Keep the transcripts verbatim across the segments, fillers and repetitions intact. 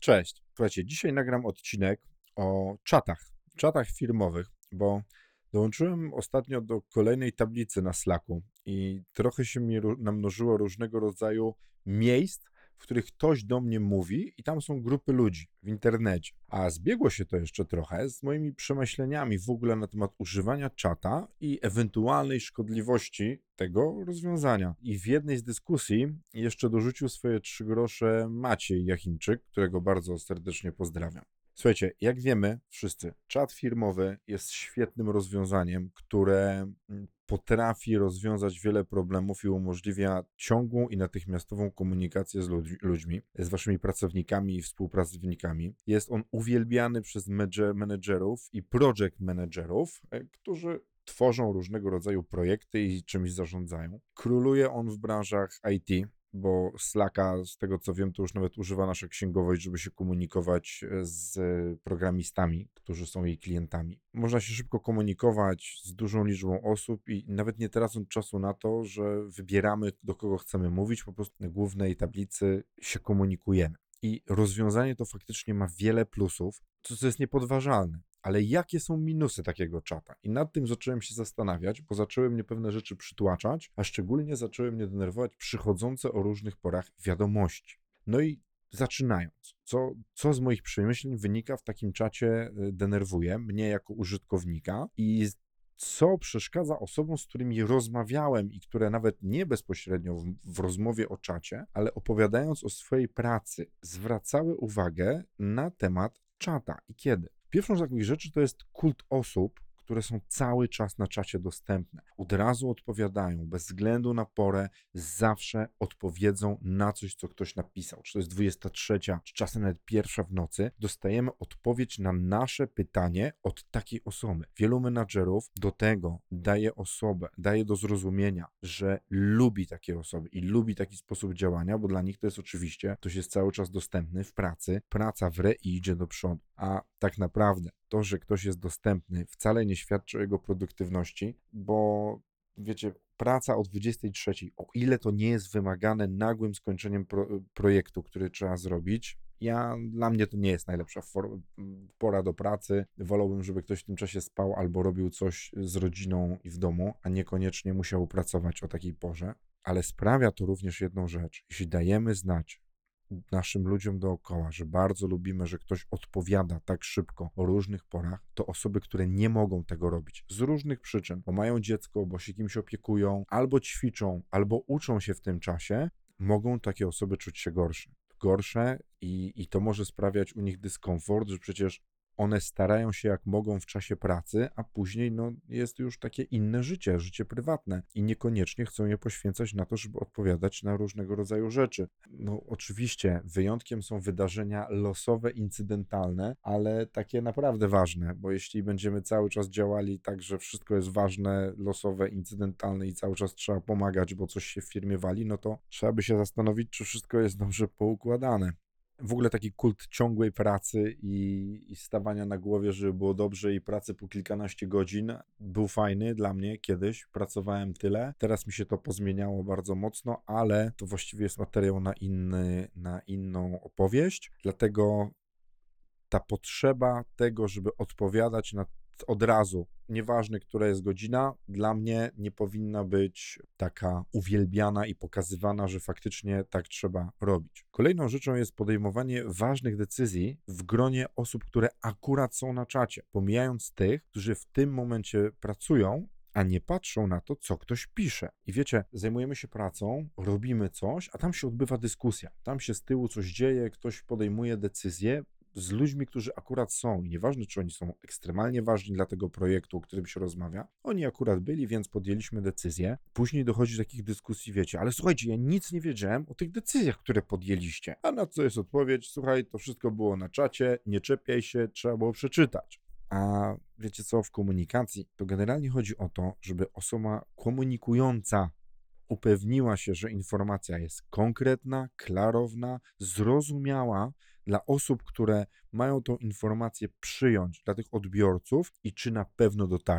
Cześć. Słuchajcie, dzisiaj nagram odcinek o czatach, czatach firmowych, bo dołączyłem ostatnio do kolejnej tablicy na Slacku i trochę się mi ró- namnożyło różnego rodzaju miejsc, w których ktoś do mnie mówi i tam są grupy ludzi w internecie. A zbiegło się to jeszcze trochę z moimi przemyśleniami w ogóle na temat używania czata i ewentualnej szkodliwości tego rozwiązania. I w jednej z dyskusji jeszcze dorzucił swoje trzy grosze Maciej Jachimczyk, którego bardzo serdecznie pozdrawiam. Słuchajcie, jak wiemy wszyscy, czat firmowy jest świetnym rozwiązaniem, które mm, potrafi rozwiązać wiele problemów i umożliwia ciągłą i natychmiastową komunikację z ludź- ludźmi, z waszymi pracownikami i współpracownikami. Jest on uwielbiany przez menedże- menedżerów i project managerów, e, którzy tworzą różnego rodzaju projekty i czymś zarządzają. Króluje on w branżach I T, bo Slacka, z tego co wiem, to już nawet używa nasza księgowość, żeby się komunikować e, z programistami, którzy są jej klientami. Można się szybko komunikować z dużą liczbą osób i nawet nie tracąc czasu na to, że wybieramy, do kogo chcemy mówić, po prostu na głównej tablicy się komunikujemy. I rozwiązanie to faktycznie ma wiele plusów, co jest niepodważalne. Ale jakie są minusy takiego czata? I nad tym zacząłem się zastanawiać, bo zaczęły mnie pewne rzeczy przytłaczać, a szczególnie zaczęły mnie denerwować przychodzące o różnych porach wiadomości. No i zaczynając, co, co z moich przemyśleń wynika w takim czacie, y, denerwuje mnie jako użytkownika i co przeszkadza osobom, z którymi rozmawiałem i które nawet nie bezpośrednio w, w rozmowie o czacie, ale opowiadając o swojej pracy, zwracały uwagę na temat czata i kiedy. Pierwszą z takich rzeczy to jest kult osób, które są cały czas na czacie dostępne. Od razu odpowiadają, bez względu na porę, zawsze odpowiedzą na coś, co ktoś napisał. Czy to jest dwudziesta trzecia, czy czasem nawet pierwsza w nocy, dostajemy odpowiedź na nasze pytanie od takiej osoby. Wielu menadżerów do tego daje osobę, daje do zrozumienia, że lubi takie osoby i lubi taki sposób działania, bo dla nich to jest oczywiście, ktoś jest cały czas dostępny w pracy, praca wre i idzie do przodu. A tak naprawdę to, że ktoś jest dostępny, wcale nie świadczy o jego produktywności, bo wiecie, praca o dwudziestej trzeciej, o ile to nie jest wymagane nagłym skończeniem pro, projektu, który trzeba zrobić, ja, dla mnie to nie jest najlepsza for, pora do pracy. Wolałbym, żeby ktoś w tym czasie spał albo robił coś z rodziną i w domu, a niekoniecznie musiał pracować o takiej porze. Ale sprawia to również jedną rzecz. Jeśli dajemy znać naszym ludziom dookoła, że bardzo lubimy, że ktoś odpowiada tak szybko o różnych porach, to osoby, które nie mogą tego robić z różnych przyczyn, bo mają dziecko, bo się kimś opiekują, albo ćwiczą, albo uczą się w tym czasie, mogą takie osoby czuć się gorsze. Gorsze i, i to może sprawiać u nich dyskomfort, że przecież one starają się jak mogą w czasie pracy, a później no, jest już takie inne życie, życie prywatne i niekoniecznie chcą je poświęcać na to, żeby odpowiadać na różnego rodzaju rzeczy. No oczywiście wyjątkiem są wydarzenia losowe, incydentalne, ale takie naprawdę ważne, bo jeśli będziemy cały czas działali tak, że wszystko jest ważne, losowe, incydentalne i cały czas trzeba pomagać, bo coś się w firmie wali, no to trzeba by się zastanowić, czy wszystko jest dobrze poukładane. W ogóle taki kult ciągłej pracy i, i stawania na głowie, żeby było dobrze i pracy po kilkanaście godzin był fajny dla mnie kiedyś. Pracowałem tyle. Teraz mi się to pozmieniało bardzo mocno, ale to właściwie jest materiał na inny, na inną opowieść. Dlatego ta potrzeba tego, żeby odpowiadać na od razu, nieważne, która jest godzina, dla mnie nie powinna być taka uwielbiana i pokazywana, że faktycznie tak trzeba robić. Kolejną rzeczą jest podejmowanie ważnych decyzji w gronie osób, które akurat są na czacie, pomijając tych, którzy w tym momencie pracują, a nie patrzą na to, co ktoś pisze. I wiecie, zajmujemy się pracą, robimy coś, a tam się odbywa dyskusja. Tam się z tyłu coś dzieje, ktoś podejmuje decyzję z ludźmi, którzy akurat są. I nieważne, czy oni są ekstremalnie ważni dla tego projektu, o którym się rozmawia. Oni akurat byli, więc podjęliśmy decyzję. Później dochodzi do takich dyskusji, wiecie, ale słuchajcie, ja nic nie wiedziałem o tych decyzjach, które podjęliście. A na co jest odpowiedź? Słuchaj, to wszystko było na czacie, nie czepiaj się, trzeba było przeczytać. A wiecie co, w komunikacji to generalnie chodzi o to, żeby osoba komunikująca upewniła się, że informacja jest konkretna, klarowna, zrozumiała dla osób, które mają tą informację przyjąć, dla tych odbiorców i czy na pewno dotarła.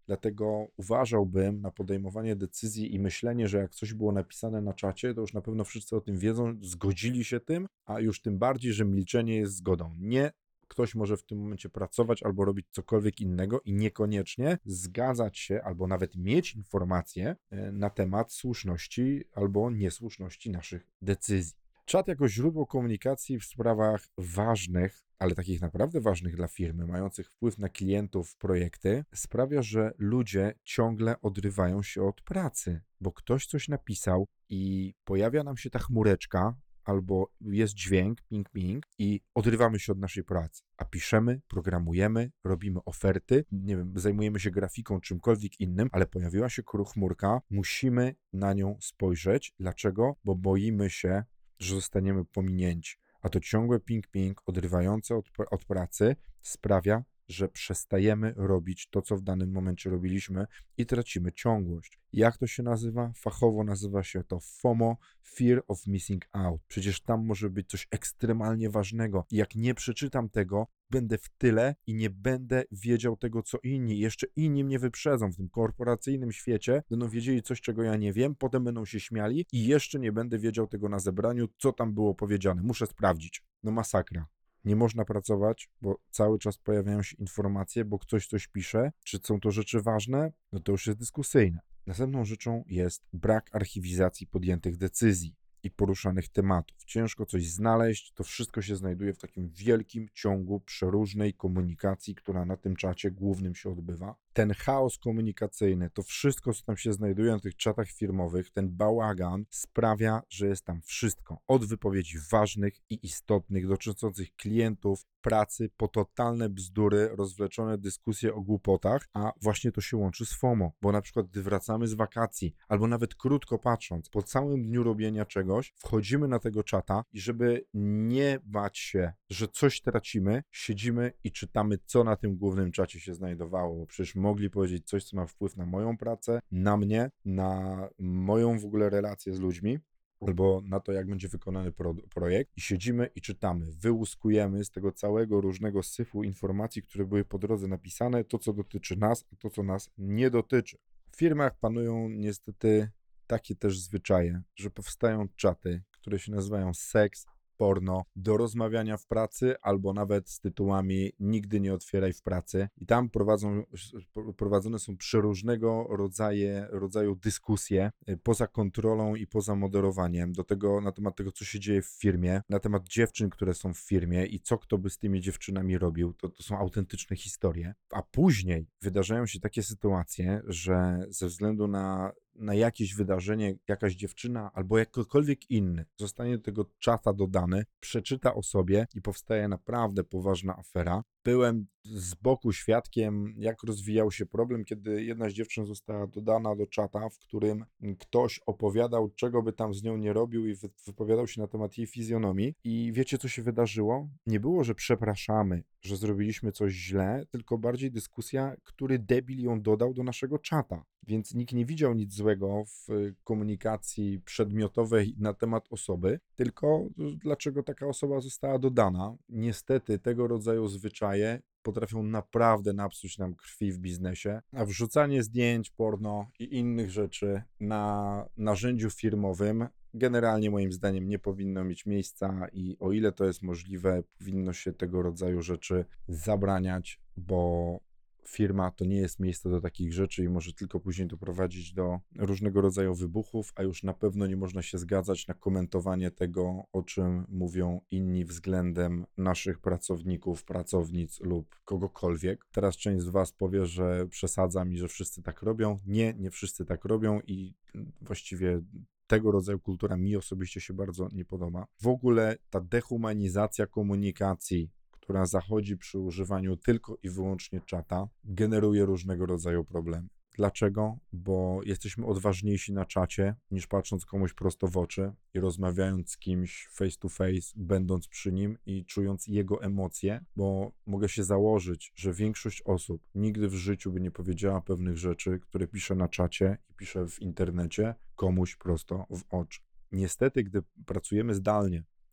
Dlatego uważałbym na podejmowanie decyzji i myślenie, że jak coś było napisane na czacie, to już na pewno wszyscy o tym wiedzą, zgodzili się tym, a już tym bardziej, że milczenie jest zgodą. Nie, ktoś może w tym momencie pracować albo robić cokolwiek innego i niekoniecznie zgadzać się albo nawet mieć informacje e, na temat słuszności albo niesłuszności naszych decyzji. Czat jako źródło komunikacji w sprawach ważnych, ale takich naprawdę ważnych dla firmy, mających wpływ na klientów, projekty, sprawia, że ludzie ciągle odrywają się od pracy, bo ktoś coś napisał i pojawia nam się ta chmureczka, albo jest dźwięk, ping, ping i odrywamy się od naszej pracy, a piszemy, programujemy, robimy oferty, nie wiem, zajmujemy się grafiką, czymkolwiek innym, ale pojawiła się chmurka, musimy na nią spojrzeć. Dlaczego? Bo boimy się, że zostaniemy pominięci, a to ciągłe ping-ping odrywające od, od pracy sprawia, że przestajemy robić to, co w danym momencie robiliśmy i tracimy ciągłość. Jak to się nazywa? Fachowo nazywa się to FOMO, Fear of Missing Out. Przecież tam może być coś ekstremalnie ważnego i jak nie przeczytam tego, będę w tyle i nie będę wiedział tego, co inni. Jeszcze inni mnie wyprzedzą w tym korporacyjnym świecie, będą wiedzieli coś, czego ja nie wiem, potem będą się śmiali i jeszcze nie będę wiedział tego na zebraniu, co tam było powiedziane. Muszę sprawdzić. No masakra. Nie można pracować, bo cały czas pojawiają się informacje, bo ktoś coś pisze. Czy są to rzeczy ważne? No to już jest dyskusyjne. Następną rzeczą jest brak archiwizacji podjętych decyzji i poruszanych tematów. Ciężko coś znaleźć, to wszystko się znajduje w takim wielkim ciągu przeróżnej komunikacji, która na tym czacie głównym się odbywa. Ten chaos komunikacyjny, to wszystko, co tam się znajduje na tych czatach firmowych, ten bałagan sprawia, że jest tam wszystko. Od wypowiedzi ważnych i istotnych, dotyczących klientów, pracy, po totalne bzdury, rozwleczone dyskusje o głupotach, a właśnie to się łączy z FOMO, bo na przykład gdy wracamy z wakacji, albo nawet krótko patrząc, po całym dniu robienia czegoś, wchodzimy na tego czata i żeby nie bać się, że coś tracimy, siedzimy i czytamy, co na tym głównym czacie się znajdowało, bo przecież mogli powiedzieć coś, co ma wpływ na moją pracę, na mnie, na moją w ogóle relację z ludźmi, albo na to, jak będzie wykonany pro, projekt i siedzimy i czytamy, wyłuskujemy z tego całego różnego syfu informacji, które były po drodze napisane, to, co dotyczy nas, a to, co nas nie dotyczy. W firmach panują niestety takie też zwyczaje, że powstają czaty, które się nazywają seks, porno, do rozmawiania w pracy albo nawet z tytułami nigdy nie otwieraj w pracy i tam prowadzą, prowadzone są przeróżnego rodzaje, rodzaju dyskusje poza kontrolą i poza moderowaniem do tego, na temat tego, co się dzieje w firmie, na temat dziewczyn, które są w firmie i co kto by z tymi dziewczynami robił, to, to są autentyczne historie, a później wydarzają się takie sytuacje, że ze względu na na jakieś wydarzenie, jakaś dziewczyna albo jakikolwiek inny zostanie do tego czata dodany, przeczyta o sobie i powstaje naprawdę poważna afera. Byłem z boku świadkiem, jak rozwijał się problem, kiedy jedna z dziewczyn została dodana do czata, w którym ktoś opowiadał, czego by tam z nią nie robił i wypowiadał się na temat jej fizjonomii. I wiecie, co się wydarzyło? Nie było, że przepraszamy, że zrobiliśmy coś źle, tylko bardziej dyskusja, który debil ją dodał do naszego czata. Więc nikt nie widział nic złego w komunikacji przedmiotowej na temat osoby, tylko dlaczego taka osoba została dodana. Niestety tego rodzaju zwyczaje potrafią naprawdę napsuć nam krwi w biznesie, a wrzucanie zdjęć, porno i innych rzeczy na narzędziu firmowym generalnie moim zdaniem nie powinno mieć miejsca i o ile to jest możliwe, powinno się tego rodzaju rzeczy zabraniać, bo firma to nie jest miejsce do takich rzeczy i może tylko później doprowadzić do różnego rodzaju wybuchów, a już na pewno nie można się zgadzać na komentowanie tego, o czym mówią inni względem naszych pracowników, pracownic lub kogokolwiek. Teraz część z was powie, że przesadzam i że wszyscy tak robią. Nie, nie wszyscy tak robią i właściwie tego rodzaju kultura mi osobiście się bardzo nie podoba. W ogóle ta dehumanizacja komunikacji, która zachodzi przy używaniu tylko i wyłącznie czata, generuje różnego rodzaju problemy. Dlaczego? Bo jesteśmy odważniejsi na czacie, niż patrząc komuś prosto w oczy i rozmawiając z kimś face to face, będąc przy nim i czując jego emocje, bo mogę się założyć, że większość osób nigdy w życiu by nie powiedziała pewnych rzeczy, które pisze na czacie i pisze w internecie komuś prosto w oczy. Niestety, gdy pracujemy zdalnie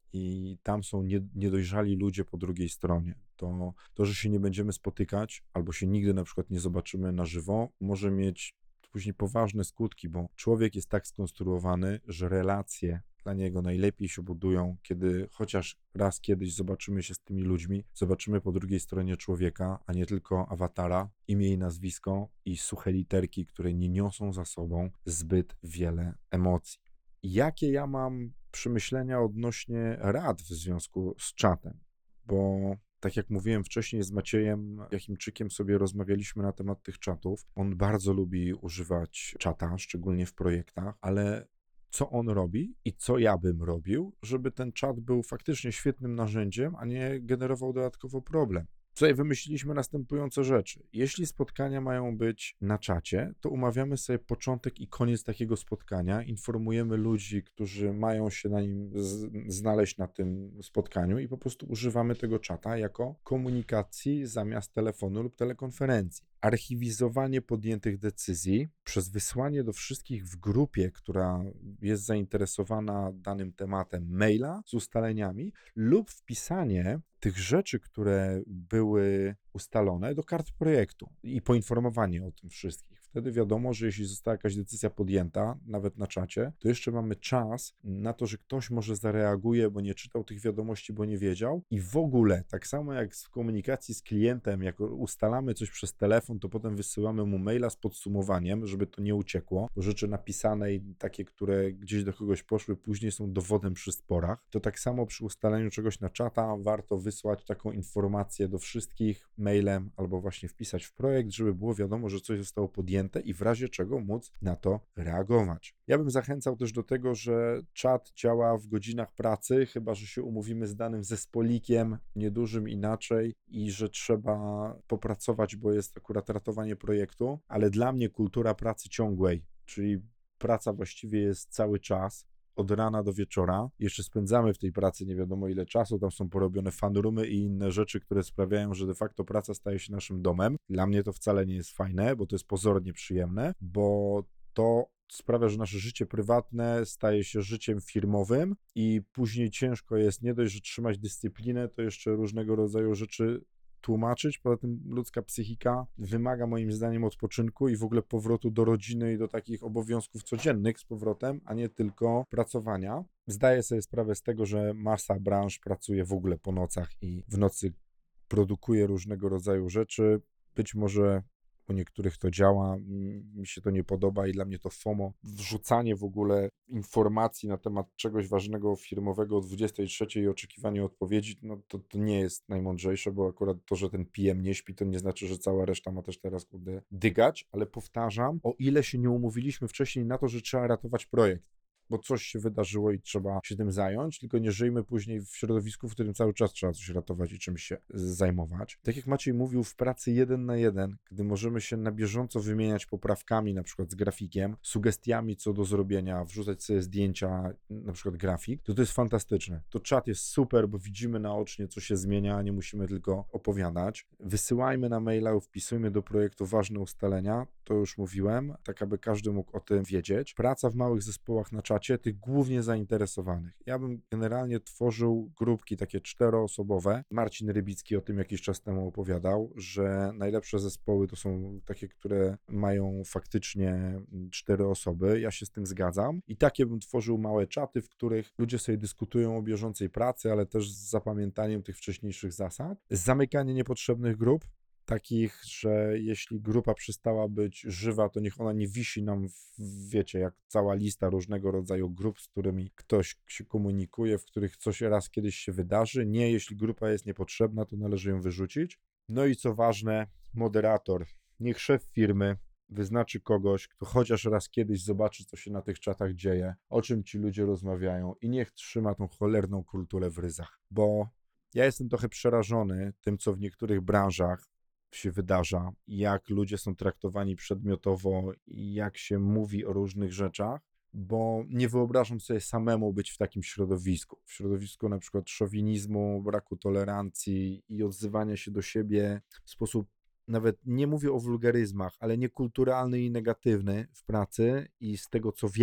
i tam są nie, niedojrzali ludzie po drugiej stronie. To, to, że się nie będziemy spotykać, albo się nigdy na przykład nie zobaczymy na żywo, może mieć później poważne skutki, bo człowiek jest tak skonstruowany, że relacje dla niego najlepiej się budują, kiedy chociaż raz kiedyś zobaczymy się z tymi ludźmi, zobaczymy po drugiej stronie człowieka, a nie tylko awatara, imię i nazwisko i suche literki, które nie niosą za sobą zbyt wiele emocji. Jakie ja mam przemyślenia odnośnie rad w związku z czatem? Bo tak jak mówiłem wcześniej, z Maciejem Jakimczykiem sobie rozmawialiśmy na temat tych czatów. On bardzo lubi używać czata, szczególnie w projektach, ale co on robi i co ja bym robił, żeby ten czat był faktycznie świetnym narzędziem, a nie generował dodatkowo problem. Tutaj wymyśliliśmy następujące rzeczy. Jeśli spotkania mają być na czacie, to umawiamy sobie początek i koniec takiego spotkania, informujemy ludzi, którzy mają się na nim z- znaleźć na tym spotkaniu i po prostu używamy tego czata jako komunikacji zamiast telefonu lub telekonferencji. Archiwizowanie podjętych decyzji przez wysłanie do wszystkich w grupie, która jest zainteresowana danym tematem, maila z ustaleniami lub wpisanie tych rzeczy, które były ustalone do kart projektu i poinformowanie o tym wszystkich. Wtedy wiadomo, że jeśli została jakaś decyzja podjęta, nawet na czacie, to jeszcze mamy czas na to, że ktoś może zareaguje, bo nie czytał tych wiadomości, bo nie wiedział. I w ogóle, tak samo jak w komunikacji z klientem, jak ustalamy coś przez telefon, to potem wysyłamy mu maila z podsumowaniem, żeby to nie uciekło, bo rzeczy napisane i takie, które gdzieś do kogoś poszły, później są dowodem przy sporach. To tak samo przy ustaleniu czegoś na czata warto wysłać taką informację do wszystkich mailem albo właśnie wpisać w projekt, żeby było wiadomo, że coś zostało podjęte i w razie czego móc na to reagować. Ja bym zachęcał też do tego, że czat działa w godzinach pracy, chyba że się umówimy z danym zespolikiem niedużym inaczej i że trzeba popracować, bo jest akurat ratowanie projektu, ale dla mnie kultura pracy ciągłej, czyli praca właściwie jest cały czas, od rana do wieczora. Jeszcze spędzamy w tej pracy nie wiadomo ile czasu, tam są porobione fanroomy i inne rzeczy, które sprawiają, że de facto praca staje się naszym domem. Dla mnie to wcale nie jest fajne, bo to jest pozornie przyjemne, bo to sprawia, że nasze życie prywatne staje się życiem firmowym i później ciężko jest nie dość, że trzymać dyscyplinę, to jeszcze różnego rodzaju rzeczy tłumaczyć. Poza tym ludzka psychika wymaga moim zdaniem odpoczynku i w ogóle powrotu do rodziny i do takich obowiązków codziennych z powrotem, a nie tylko pracowania. Zdaję sobie sprawę z tego, że masa branż pracuje w ogóle po nocach i w nocy produkuje różnego rodzaju rzeczy. Być może u niektórych to działa, mi się to nie podoba i dla mnie to FOMO, wrzucanie w ogóle informacji na temat czegoś ważnego firmowego o dwudziestej trzeciej i oczekiwanie odpowiedzi, no to, to nie jest najmądrzejsze, bo akurat to, że ten P M nie śpi, to nie znaczy, że cała reszta ma też teraz kurde dygać, ale powtarzam, o ile się nie umówiliśmy wcześniej na to, że trzeba ratować projekt, bo coś się wydarzyło i trzeba się tym zająć, tylko nie żyjmy później w środowisku, w którym cały czas trzeba coś ratować i czymś się zajmować. Tak jak Maciej mówił, w pracy jeden na jeden, gdy możemy się na bieżąco wymieniać poprawkami, na przykład z grafikiem, sugestiami co do zrobienia, wrzucać sobie zdjęcia, na przykład grafik, to to jest fantastyczne. To czat jest super, bo widzimy naocznie, co się zmienia, nie musimy tylko opowiadać. Wysyłajmy na maila, wpisujmy do projektu ważne ustalenia, to już mówiłem, tak aby każdy mógł o tym wiedzieć. Praca w małych zespołach na czacie, tych głównie zainteresowanych. Ja bym generalnie tworzył grupki takie czteroosobowe. Marcin Rybicki o tym jakiś czas temu opowiadał, że najlepsze zespoły to są takie, które mają faktycznie cztery osoby. Ja się z tym zgadzam. I takie bym tworzył małe czaty, w których ludzie sobie dyskutują o bieżącej pracy, ale też z zapamiętaniem tych wcześniejszych zasad. Zamykanie niepotrzebnych grup, takich, że jeśli grupa przestała być żywa, to niech ona nie wisi nam, w, wiecie, jak cała lista różnego rodzaju grup, z którymi ktoś się komunikuje, w których coś raz kiedyś się wydarzy. Nie, jeśli grupa jest niepotrzebna, to należy ją wyrzucić. No i co ważne, moderator. Niech szef firmy wyznaczy kogoś, kto chociaż raz kiedyś zobaczy, co się na tych czatach dzieje, o czym ci ludzie rozmawiają i niech trzyma tą cholerną kulturę w ryzach, bo ja jestem trochę przerażony tym, co w niektórych branżach się wydarza, jak ludzie są traktowani przedmiotowo i jak się mówi o różnych rzeczach, bo nie wyobrażam sobie samemu być w takim środowisku. W środowisku na przykład szowinizmu, braku tolerancji i odzywania się do siebie w sposób, nawet nie mówię o wulgaryzmach, ale niekulturalny i negatywny w pracy i z tego co wiem,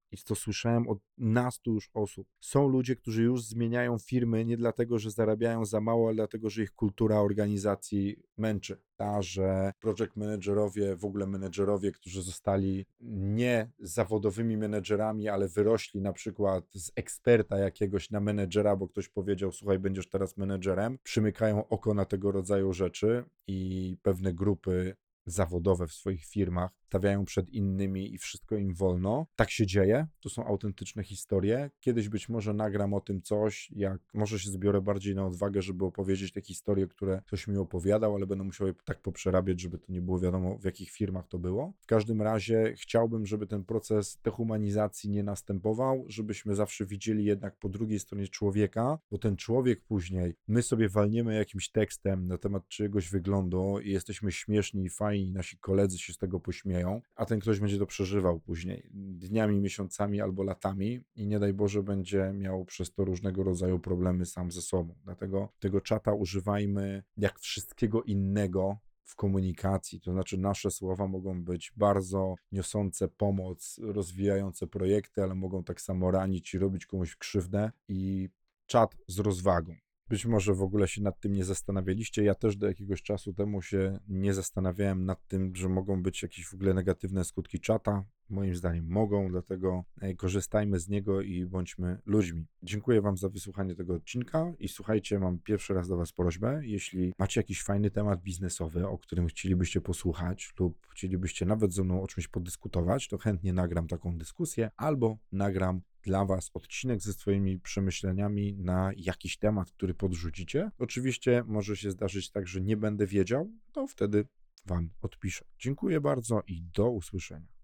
I to słyszałem od nastu już osób. Są ludzie, którzy już zmieniają firmy nie dlatego, że zarabiają za mało, ale dlatego, że ich kultura organizacji męczy. Ta, że project managerowie, w ogóle menedżerowie, którzy zostali nie zawodowymi menedżerami, ale wyrośli na przykład z eksperta jakiegoś na menedżera, bo ktoś powiedział, słuchaj, będziesz teraz menedżerem, przymykają oko na tego rodzaju rzeczy i pewne grupy zawodowe w swoich firmach stawiają przed innymi i wszystko im wolno. Tak się dzieje, to są autentyczne historie. Kiedyś być może nagram o tym coś, jak może się zbiorę bardziej na odwagę, żeby opowiedzieć te historie, które ktoś mi opowiadał, ale będę musiał je tak poprzerabiać, żeby to nie było wiadomo, w jakich firmach to było. W każdym razie chciałbym, żeby ten proces dehumanizacji nie następował, żebyśmy zawsze widzieli jednak po drugiej stronie człowieka, bo ten człowiek później, my sobie walniemy jakimś tekstem na temat czyjegoś wyglądu i jesteśmy śmieszni i fajni, nasi koledzy się z tego pośmieją, a ten ktoś będzie to przeżywał później dniami, miesiącami albo latami i nie daj Boże będzie miał przez to różnego rodzaju problemy sam ze sobą. Dlatego tego czata używajmy jak wszystkiego innego w komunikacji, to znaczy nasze słowa mogą być bardzo niosące pomoc, rozwijające projekty, ale mogą tak samo ranić i robić komuś krzywdę i czat z rozwagą. Być może w ogóle się nad tym nie zastanawialiście. Ja też do jakiegoś czasu temu się nie zastanawiałem nad tym, że mogą być jakieś w ogóle negatywne skutki czata. Moim zdaniem mogą, dlatego korzystajmy z niego i bądźmy ludźmi. Dziękuję Wam za wysłuchanie tego odcinka i słuchajcie, mam pierwszy raz do Was prośbę. Jeśli macie jakiś fajny temat biznesowy, o którym chcielibyście posłuchać lub chcielibyście nawet ze mną o czymś podyskutować, to chętnie nagram taką dyskusję albo nagram dla Was odcinek ze swoimi przemyśleniami na jakiś temat, który podrzucicie. Oczywiście może się zdarzyć tak, że nie będę wiedział, to wtedy Wam odpiszę. Dziękuję bardzo i do usłyszenia.